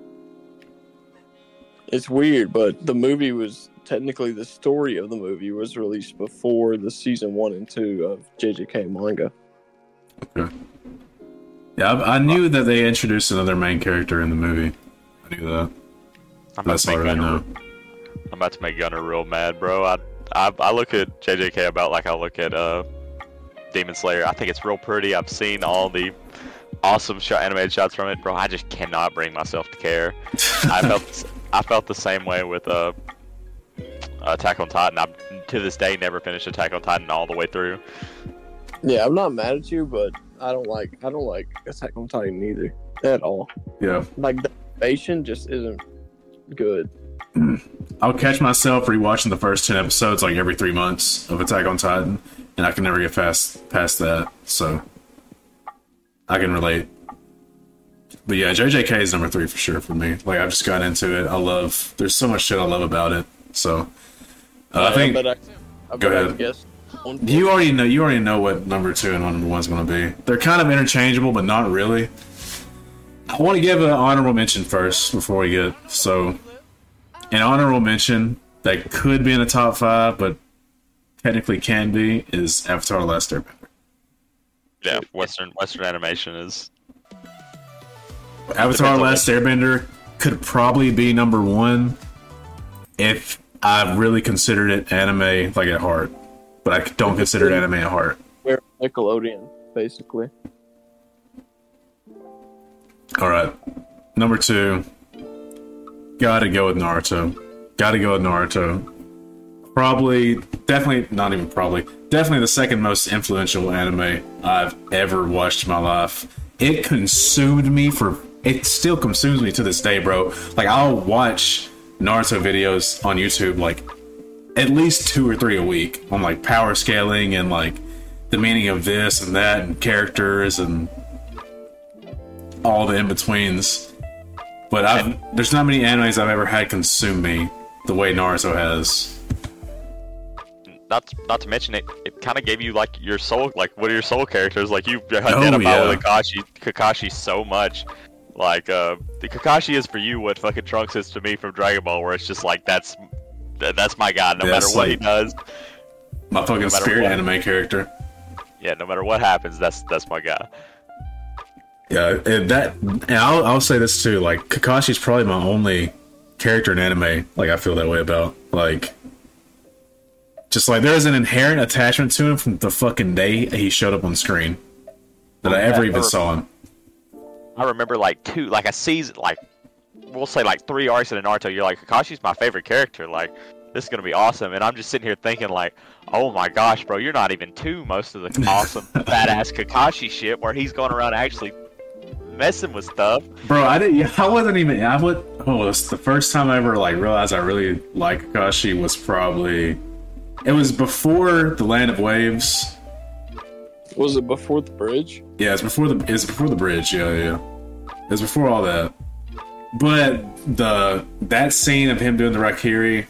It's weird, but the movie was, technically the story of the movie was released before the season 1 and 2 of JJK manga. Okay. Yeah, I knew that they introduced another main character in the movie. I knew that. That's all I know. I'm about to make Gunner real mad, bro. I I look at JJK about like I look at Demon Slayer. I think it's real pretty. I've seen all the awesome animated shots from it, bro. I just cannot bring myself to care. I felt the same way with Attack on Titan. I've to this day never finished Attack on Titan all the way through. Yeah, I'm not mad at you, but I don't like Attack on Titan either at all. Yeah. Like the animation just isn't good. I'll catch myself rewatching the first 10 episodes like every 3 months of Attack on Titan, and I can never get past that, so I can relate. But yeah, JJK is number 3 for sure for me. Like, I've just gotten into it. There's so much shit I love about it. So I think go ahead. Guess you already know what number 2 and number 1 is going to be. They're kind of interchangeable, but not really. I want to give an honorable mention first before we get an honorable mention that could be in the top 5, but technically can be, is Avatar: The Last Airbender. Yeah, Western animation is. Avatar: The Last Airbender could probably be number 1 if I really considered it anime like at heart, but I don't consider it anime at heart. We're Nickelodeon, basically. All right, number 2. Gotta go with Naruto. Definitely the second most influential anime I've ever watched in my life. It still consumes me to this day, bro. Like, I'll watch Naruto videos on YouTube like at least 2 or 3 a week on like power scaling and like the meaning of this and that and characters and all the in-betweens. But there's not many animes I've ever had consume me the way Naruto has. Not to mention it kind of gave you like your soul, like what are your soul characters? Like you identify with Kakashi so much. Like the Kakashi is for you what fucking Trunks is to me from Dragon Ball, where it's just like that's my guy no matter what he does. My fucking spirit anime character. Yeah, no matter what happens, that's my guy. Yeah, and I'll say this too. Like, Kakashi's probably my only character in anime. Like, I feel that way about. Like, just like there's an inherent attachment to him from the fucking day he showed up on screen that I ever even saw him. I remember like a season, like we'll say like 3 arcs in Naruto. You're like, Kakashi's my favorite character. Like, this is gonna be awesome. And I'm just sitting here thinking like, oh my gosh, bro, you're not even 2 most of the awesome badass Kakashi shit where he's going around actually messing with stuff. Bro, the first time I ever like realized I really liked Kakashi was before the Land of Waves. Was it before the bridge? Yeah, it's before the bridge. Yeah. It was before all that. But that scene of him doing the Raikiri,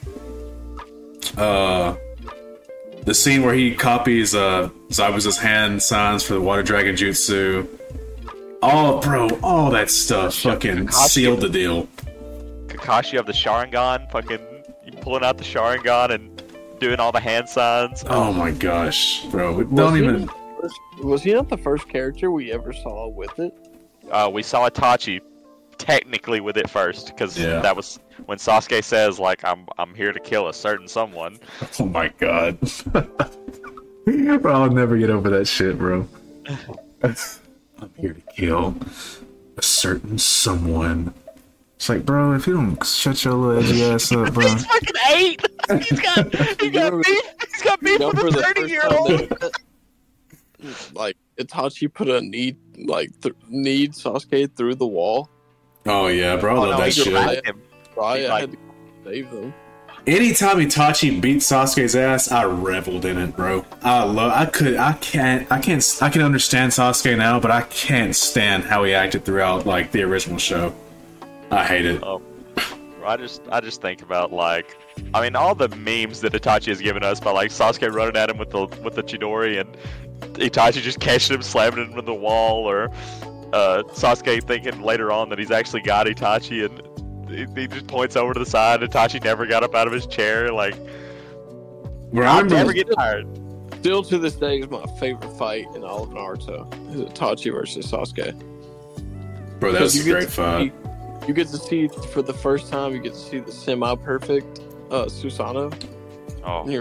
the scene where he copies Zabuza's hand signs for the Water Dragon Jutsu. All that stuff fucking sealed the deal. Kakashi of the Sharingan, fucking pulling out the Sharingan and doing all the hand signs. Oh my gosh, bro. Was he not the first character we ever saw with it? We saw Itachi technically with it first, because that was when Sasuke says like I'm here to kill a certain someone. Oh my god. Bro, I'll never get over that shit, bro. I'm here to kill a certain someone. It's like, bro, if you don't shut your little edgy ass up, bro. He's fucking 8. He's got beef with a 30-year-old. Like, Itachi put a need Sasuke through the wall. Oh yeah, bro, I love that shit. I had to save them. Anytime Itachi beat Sasuke's ass, I reveled in it, bro. I can understand Sasuke now, but I can't stand how he acted throughout like the original show. I hate it. I just think about like, I mean, all the memes that Itachi has given us by like Sasuke running at him with the Chidori and Itachi just catching him, slamming him into the wall, or Sasuke thinking later on that he's actually got Itachi and he just points over to the side. Itachi never got up out of his chair. Like, I'll never get tired. Still to this day is my favorite fight in all of Naruto. Is Itachi versus Sasuke. Bro, that was a great fight. You get to see for the first time. You get to see the semi-perfect Susanoo. Oh, and you're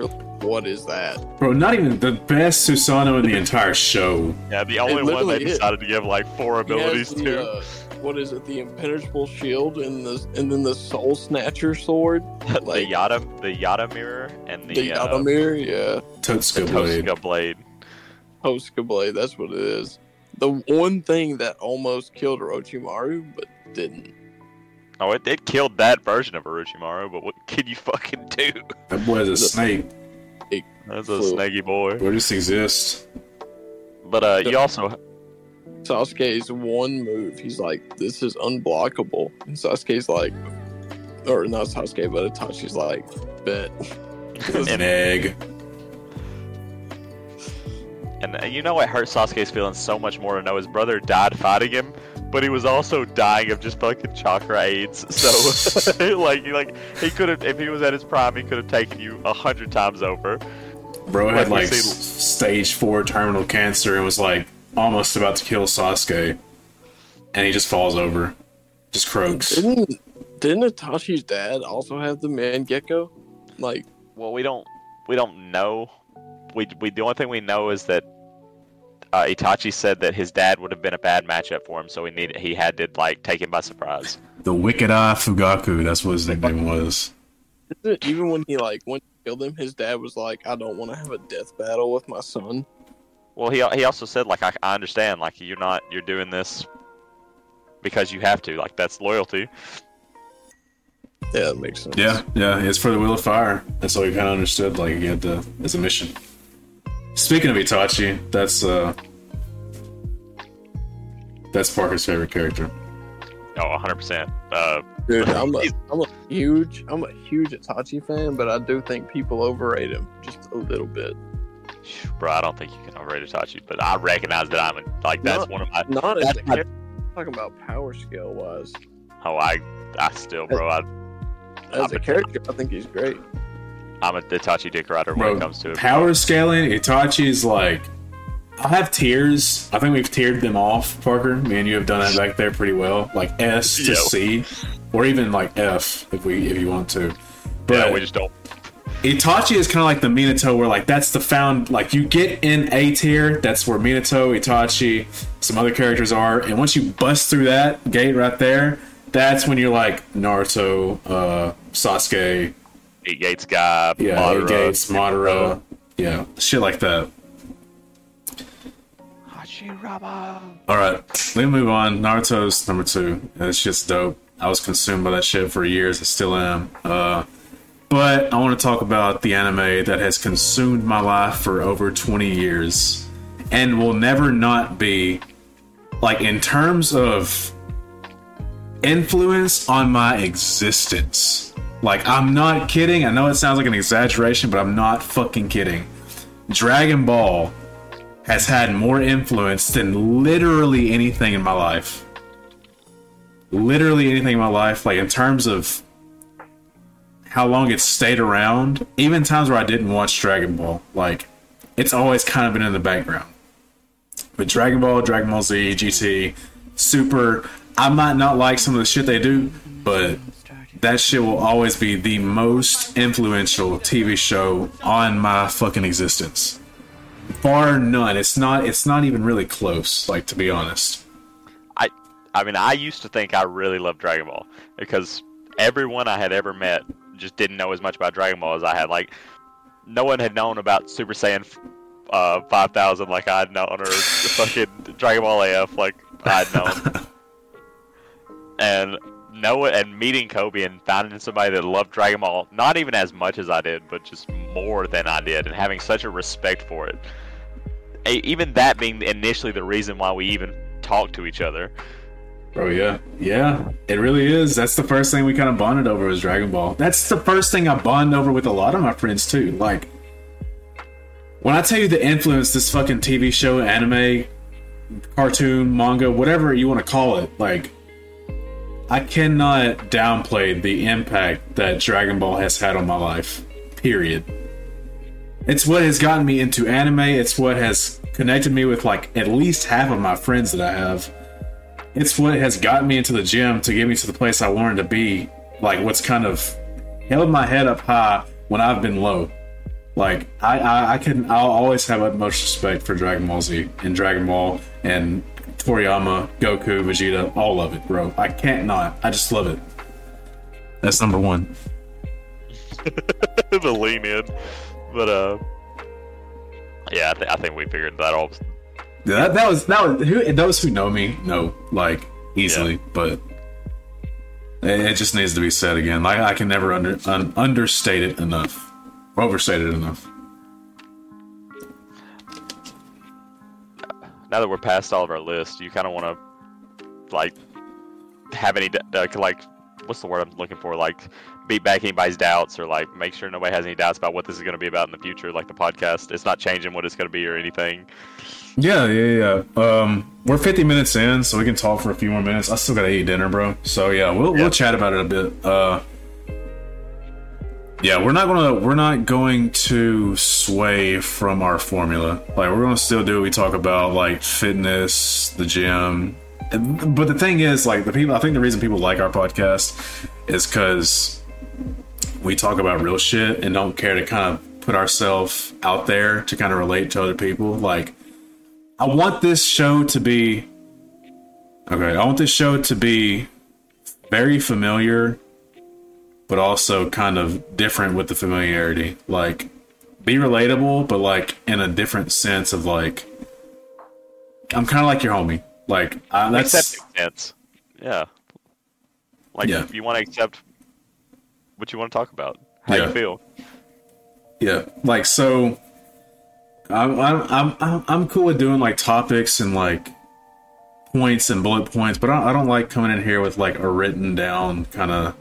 what is that? Bro, not even the best Susanoo in the entire show. Yeah, the only one they literally is. decided to give like 4 abilities He has to. the, what is it? The impenetrable shield and then the soul snatcher sword. The Like Yada mirror and the the Yadamir, yeah. Totsuka Blade. Tosuka blade. Hosuka Blade, that's what it is. The one thing that almost killed Orochimaru, but didn't. Oh, it killed that version of Orochimaru, but what can you fucking do? That boy is a snake. That's a snaky boy. Boy just exists. But you also Sasuke's one move, he's like, this is unblockable. And Sasuke's like, or not Sasuke, but Itachi's like, bet. An egg. And you know what hurt Sasuke's feelings so much more to know his brother died fighting him, but he was also dying of just fucking chakra AIDS. So like he could have, if he was at his prime, he could have taken you 100 times over. Bro had Like, like we see- stage 4 terminal cancer and was like almost about to kill Sasuke, and he just falls over, just croaks. Didn't Itachi's dad also have the man gecko? Like, Well, we don't know. We the only thing we know is that Itachi said that his dad would have been a bad matchup for him, so he had to like take him by surprise. The Wicked Eye Fugaku, that's what his nickname was. even when he killed him, his dad was like, I don't want to have a death battle with my son. Well, he also said like I understand, like you're doing this because you have to, like that's loyalty. Yeah, that makes sense. Yeah, it's for the Wheel of Fire. That's all he kind of understood, like he had to, as a mission. Speaking of Itachi, that's Parker's favorite character. Oh, 100%. Dude, I'm a huge Itachi fan, but I do think people overrate him just a little bit. Bro, I don't think you can overrate Itachi, but I recognize that that's one of my. Not as that's a my- character. I'm talking about power scale wise. Oh, I still, bro. As a character, I think he's great. I'm a Itachi dick rider when Bro, it comes to it. power scaling, Itachi's like, I have tiers. I think we've tiered them off, Parker. Me and you have done that back there pretty well. Like S to Yo. C, or even like F if you want to. But Yeah, we just don't. Itachi is kind of like the Minato, where like that's the found, like you get in A tier, that's where Minato, Itachi, some other characters are, and once you bust through that gate right there, that's when you're like Naruto, Sasuke, Eight Gates guy, yeah, Madara, Gates, Madara, yeah, shit like that. Hashirama. All right, let me move on. Naruto's number 2. It's just dope. I was consumed by that shit for years. I still am. But I want to talk about the anime that has consumed my life for over 20 years and will never not be, like, in terms of influence on my existence. Like, I'm not kidding. I know it sounds like an exaggeration, but I'm not fucking kidding. Dragon Ball has had more influence than literally anything in my life. Literally anything in my life, like in terms of how long it's stayed around, even times where I didn't watch Dragon Ball, like it's always kind of been in the background. But Dragon Ball, Dragon Ball Z, GT, Super, I might not like some of the shit they do, but that shit will always be the most influential TV show on my fucking existence. Bar none. It's not even really close, like, to be honest. I mean, I used to think I really loved Dragon Ball because everyone I had ever met just didn't know as much about Dragon Ball as I had. Like, no one had known about Super Saiyan 5000 like I'd known, or fucking Dragon Ball AF like I'd known. And meeting Kobe and finding somebody that loved Dragon Ball, not even as much as I did, but just more than I did, and having such a respect for it. Even that being initially the reason why we even talked to each other. Oh yeah, it really is. That's the first thing we kind of bonded over was Dragon Ball. That's the first thing I bond over with a lot of my friends too. Like, when I tell you the influence this fucking TV show, anime, cartoon, manga, whatever you want to call it, like, I cannot downplay the impact that Dragon Ball has had on my life. Period. It's what has gotten me into anime. It's what has connected me with like at least half of my friends that I have. It's what has gotten me into the gym to get me to the place I wanted to be. Like, what's kind of held my head up high when I've been low. Like I'll always have utmost respect for Dragon Ball Z and Dragon Ball and Toriyama, Goku, Vegeta, all of it, bro. I can't not. I just love it. That's number one. The lean in, but yeah, I think we figured that all. Yeah, that was who, those who know me know like easily, but it just needs to be said again. Like I can never understate it enough, overstate it enough. Now that we're past all of our lists, you kind of want to like have any like what's the word I'm looking for? Like beat back anybody's doubts or like make sure nobody has any doubts about what this is going to be about in the future. Like the podcast, it's not changing what it's going to be or anything. Yeah. We're 50 minutes in, so we can talk for a few more minutes. I still gotta eat dinner, bro. So yeah, we'll chat about it a bit. Yeah, we're not going to sway from our formula. Like we're gonna still do what we talk about, like fitness, the gym. But the thing is, like I think the reason people like our podcast is because we talk about real shit and don't care to kind of put ourselves out there to kind of relate to other people. Like I want this show to be very familiar, but also kind of different with the familiarity. Like, be relatable, but like in a different sense of like, I'm kind of like your homie. Like, that's accepting sense. Yeah. Like, if you want to accept what you want to talk about, how you feel. Yeah. Like, so I'm cool with doing like topics and like points and bullet points, but I don't like coming in here with like a written down kind of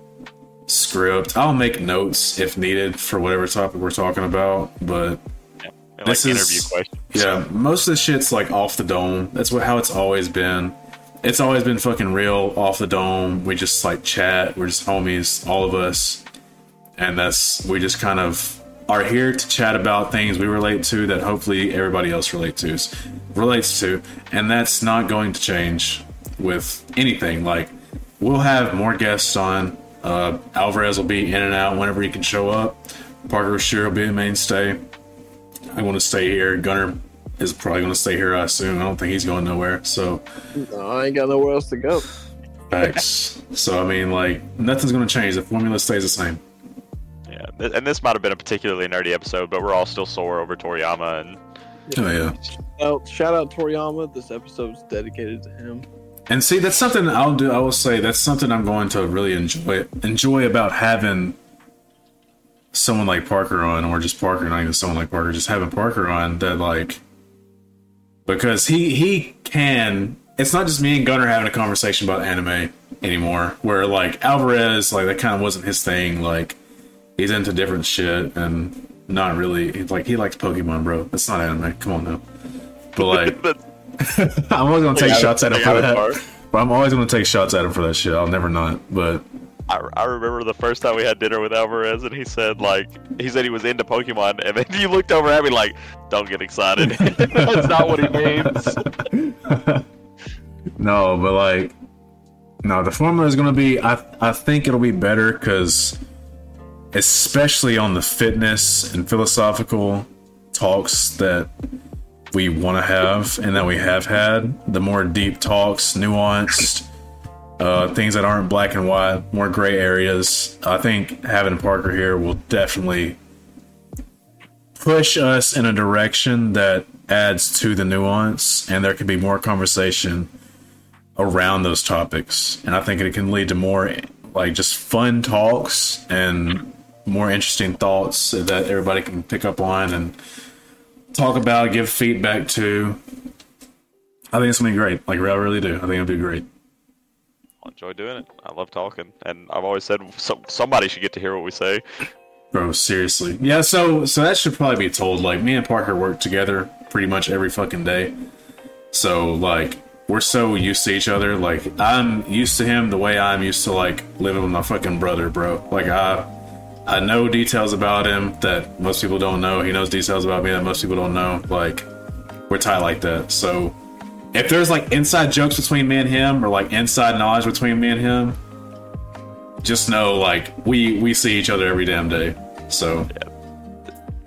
script. I'll make notes if needed for whatever topic we're talking about, but this is interview questions. Yeah, most of the shit's like off the dome. That's how it's always been. It's always been fucking real, off the dome. We just like chat. We're just homies, all of us, and we just kind of are here to chat about things we relate to that hopefully everybody else relates to, and that's not going to change with anything. Like, we'll have more guests on. Alvarez will be in and out whenever he can show up. Parker sure will be a mainstay. I want to stay here. Gunner is probably going to stay here, I assume. I don't think he's going nowhere. So no, I ain't got nowhere else to go. Thanks. So I mean, like, nothing's going to change. The formula stays the same. Yeah, and this might have been a particularly nerdy episode, but we're all still sore over Toriyama. And oh yeah. Shout out Toriyama. This episode's dedicated to him. And see, that's something I'll do. I will say that's something I'm going to really enjoy about having someone like Parker on, or just Parker, not even someone like Parker, just having Parker on. That like, because he can. It's not just me and Gunner having a conversation about anime anymore. Where like Alvarez, like that kind of wasn't his thing. Like, he's into different shit and not really like he likes Pokemon, bro. That's not anime. Come on now. But like. I'm always gonna take shots at him for that. But I'm always gonna take shots at him for that shit. I'll never not. But I remember the first time we had dinner with Alvarez, and he said he was into Pokemon, and then you looked over at me like, "Don't get excited." That's not what he means. No, but like, no, the formula is gonna be. I think it'll be better because, especially on the fitness and philosophical talks that we want to have and that we have had, the more deep talks, nuanced things that aren't black and white, more gray areas. I think having Parker here will definitely push us in a direction that adds to the nuance, and there can be more conversation around those topics. And I think it can lead to more like just fun talks and more interesting thoughts that everybody can pick up on and talk about, give feedback to. I think it's gonna be great. Like, I really do. I think it'll be great. I enjoy doing it. I love talking, and I've always said somebody should get to hear what we say. Bro, seriously. Yeah, so that should probably be told. Like, me and Parker work together pretty much every fucking day. So, like, we're so used to each other. Like, I'm used to him the way I'm used to, like, living with my fucking brother, bro. Like, I know details about him that most people don't know. He knows details about me that most people don't know. Like, we're tight like that. So, if there's, like, inside jokes between me and him, or, like, inside knowledge between me and him, just know, like, we see each other every damn day. So,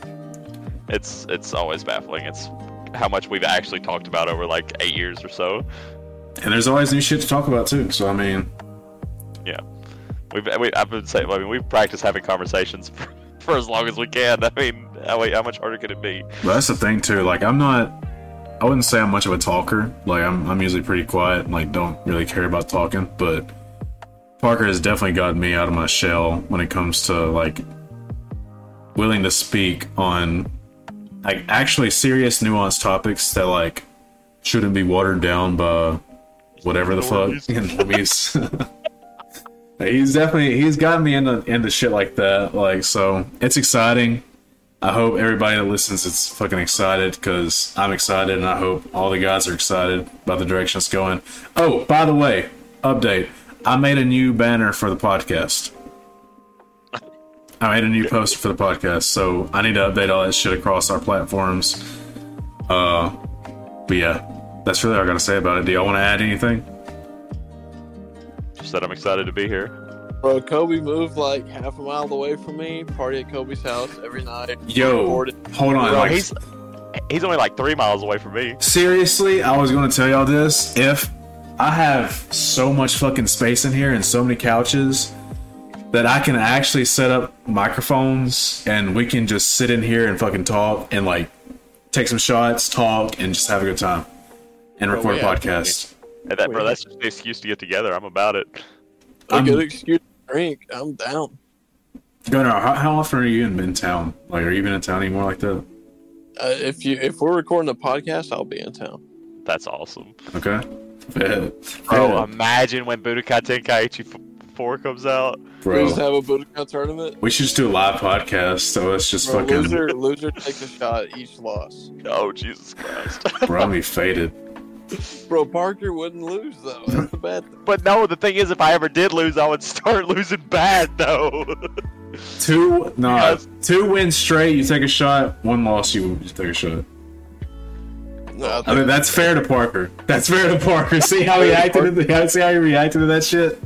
It's always baffling. It's how much we've actually talked about over like 8 years or so. And there's always new shit to talk about too. So I mean, yeah, I've been saying. I mean, we've practiced having conversations for as long as we can. I mean, how much harder could it be? but that's the thing too. Like I wouldn't say I'm much of a talker. Like I'm usually pretty quiet. And, like don't really care about talking. But Parker has definitely gotten me out of my shell when it comes to like willing to speak on like actually serious, nuanced topics that like shouldn't be watered down by whatever the fuck. He's gotten me into shit like that. Like, so it's exciting. I hope everybody that listens is fucking excited because I'm excited, and I hope all the guys are excited about the direction it's going. Oh, by the way, update. I made a new banner for the podcast. I made a new poster for the podcast, so I need to update all that shit across our platforms. But yeah, that's really all I gotta say about it. Do y'all want to add anything? Just that I'm excited to be here. Bro, Kobe moved like half a mile away from me. Party at Kobe's house every night. Yo, hold on. Bro, like, he's only like 3 miles away from me. seriously, I was gonna tell y'all this. If I have so much fucking space in here and so many couches that I can actually set up microphones and we can just sit in here and fucking talk and like take some shots, talk, and just have a good time and record a podcast. And that's just the excuse to get together. I'm about it. A good excuse to drink. I'm down. Gunnar, how often are you in town? Like, are you even in town anymore like that? If we're recording a podcast, I'll be in town. That's awesome. Okay. Bro, imagine when Budokai Tenkaichi 4 comes out. We just have a Budokai tournament. We should just do a live podcast, so it's just Bro, fucking... Loser takes a shot each loss. Oh, Jesus Christ. Bro, I'll be faded. Bro, Parker wouldn't lose, though. That's the bad thing. But no, the thing is, if I ever did lose, I would start losing bad, though. 2 wins straight, you take a shot. 1 loss, you take a shot. No, I mean, that's fair to Parker. That's fair to Parker. See how he acted? See how he reacted to that shit?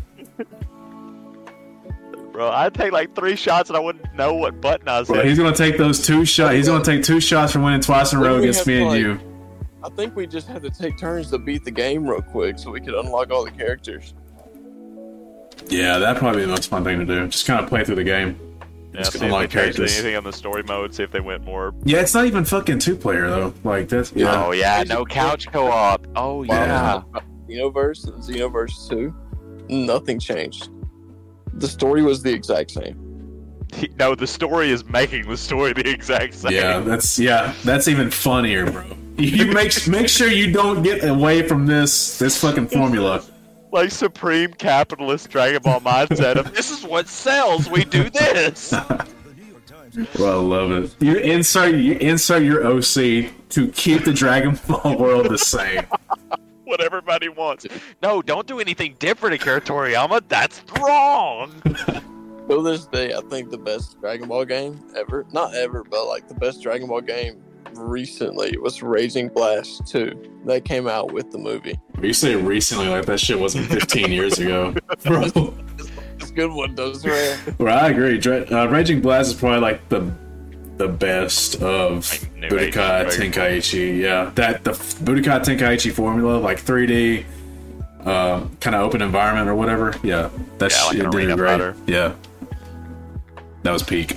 Bro, I'd take like 3 shots and I wouldn't know what button I was Bro, hitting. he's gonna take those 2 shots. He's gonna take 2 shots for winning twice in a row against me and you. I think we just had to take turns to beat the game real quick so we could unlock all the characters. Yeah, that'd probably be the most fun thing to do. Just kind of play through the game. Yeah, Just see unlock if they changed characters. anything on the story mode, see if they went more. Yeah, it's not even fucking 2-player though. Like that's Oh yeah, no couch co-op. Oh yeah. Xenoverse and Xenoverse 2, nothing changed. The story was the exact same. No, the story is making the story the exact same. Yeah, that's even funnier, bro. You make sure you don't get away from this fucking formula. Like supreme capitalist Dragon Ball mindset of this is what sells. We do this. Well, I love it. You insert your OC to keep the Dragon Ball world the same. What everybody wants. No, don't do anything different, Akira Toriyama. That's wrong. To this day, I think the best Dragon Ball game ever, not ever, but like the best Dragon Ball game recently was Raging Blast 2. That came out with the movie. You say recently, like that shit wasn't 15 years ago, bro. It's a good one, does right? Well, I agree. Raging Blast is probably like the best of New Budokai Age Tenkaichi. Yeah, the Budokai Tenkaichi formula, like 3D, kind of open environment or whatever. Yeah, that Yeah, like shit an did arena great. fighter. Yeah, that was peak.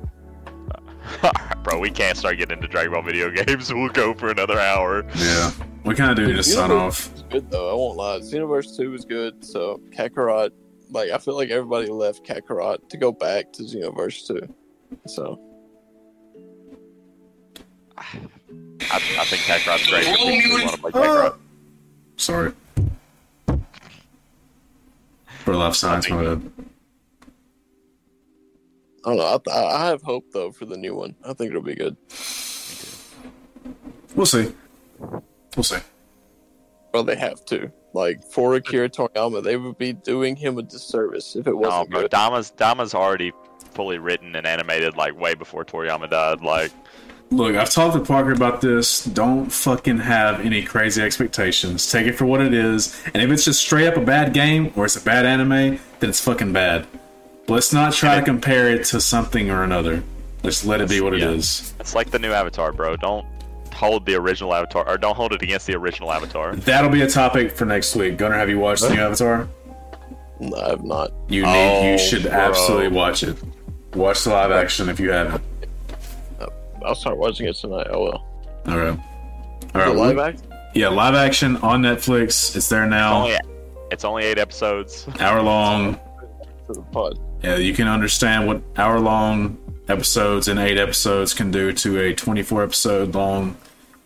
Bro, we can't start getting into Dragon Ball video games. We'll go for another hour. Yeah, we kind of do just sign off. It's good though. I won't lie. Xenoverse 2 was good. So Kakarot, like I feel like everybody left Kakarot to go back to Xenoverse 2. So I think Kakarot's great. For people who want to play Kakarot. Sorry. For left signs, my bad. I don't know. I have hope though for the new one. I think it'll be good. We'll see. We'll see. Well, they have to. Like for Akira Toriyama, they would be doing him a disservice if it No, wasn't bro, good. Dama's already fully written and animated like way before Toriyama died. Like, Look, I've talked to Parker about this. Don't fucking have any crazy expectations. Take it for what it is. And if it's just straight up a bad game or it's a bad anime, then it's fucking bad. But let's not try to compare it to something or another. Just let it be what it Yeah. is. It's like the new Avatar, bro. Don't hold the original Avatar, or don't hold it against the original Avatar. That'll be a topic for next week. Gunnar, have you watched the new Avatar? No, I have not. You should bro. absolutely watch it. Watch the live action if you haven't. I'll start watching it tonight. I will. All right. The live action? Yeah, live action on Netflix. It's there now. It's only 8 episodes. Hour long. For the pod. Yeah, you can understand what hour long episodes and 8 episodes can do to a 24 episode long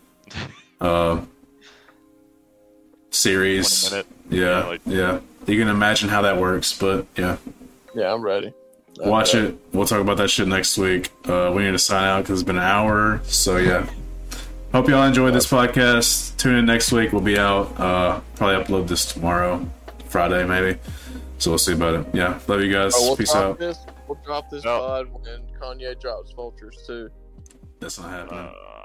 series. 20 minute. Yeah, yeah. You can imagine how that works, but yeah. Yeah, I'm ready. Watch it. We'll talk about that shit next week. We need to sign out because it's been an hour. So yeah. Hope y'all enjoyed this podcast. Tune in next week. We'll be out. Probably upload this tomorrow, Friday maybe. So we'll see about it. Yeah. Love you guys. Peace out. We'll drop this pod when Kanye drops Vultures too. That's not happening.